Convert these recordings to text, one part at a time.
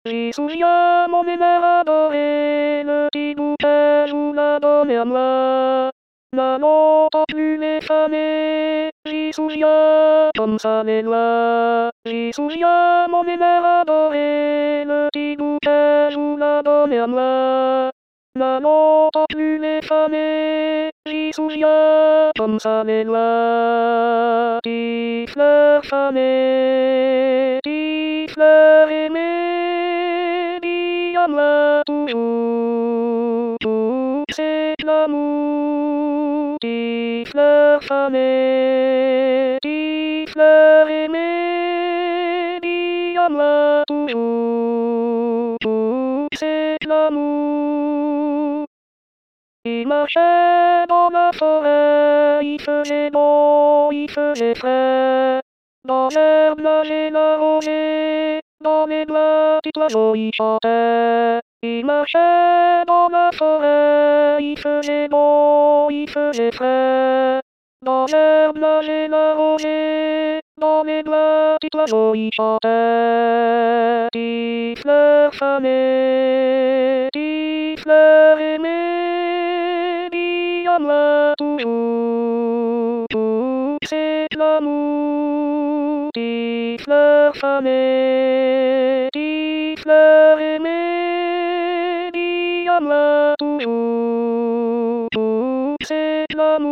Risuliamo et le tiboutage ou la donne-moi. La nota plus les fanées, risulia comme ça les lois. Risuliamo et le tiboutage ou la donne-moi. La nota plus les fanées, risulia comme ça les lois. Tes fleurs fanées, tes fleurs aimées, dis à moi toujours, tout c'est l'amour. Tes fleurs fanées, tes fleurs aimées, dis à moi toujours, tout c'est l'amour. Il marchait dans la forêt, il faisait beau, il faisait frais. Dans l'herbe nageait la rosée, dans les bois petits oiseaux y chantaient. Il marchait dans la forêt, il faisait beau, il faisait frais. Dans l'herbe nageait la rosée, dans les bois petits oiseaux y chantaient. Tes fleurs fanées, tes fleurs aimées, dis à moi toujours, tout c'est l'amour. Tes fleurs fanées, tes fleurs aimées, dis à moi toujours, tout c'est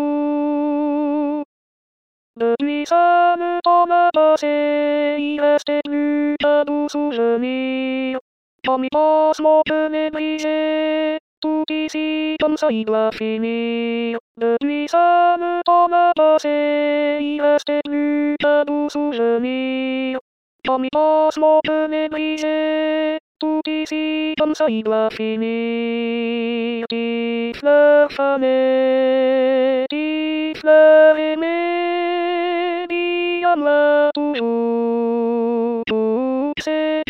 l'amour. Depuis ça le temps a passé, il restait plus qu'un doux souvenir. Comme il passe mon cœur est brisé, tout ici comme ça il doit finir. Depuis ça le temps a passé, il restait plus qu'un doux souvenir. Comme il passe mon cœur est brisé, tout ici comme ça il doit finir. Tes fleurs fanées, tes fleurs aimées, dis à moi toujours, tout c'est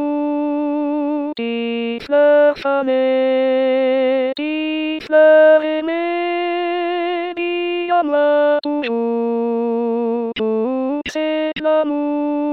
l'amour. Tes fleurs fanées, tes fleurs aimées, dis à moi toujours, tout c'est l'amour.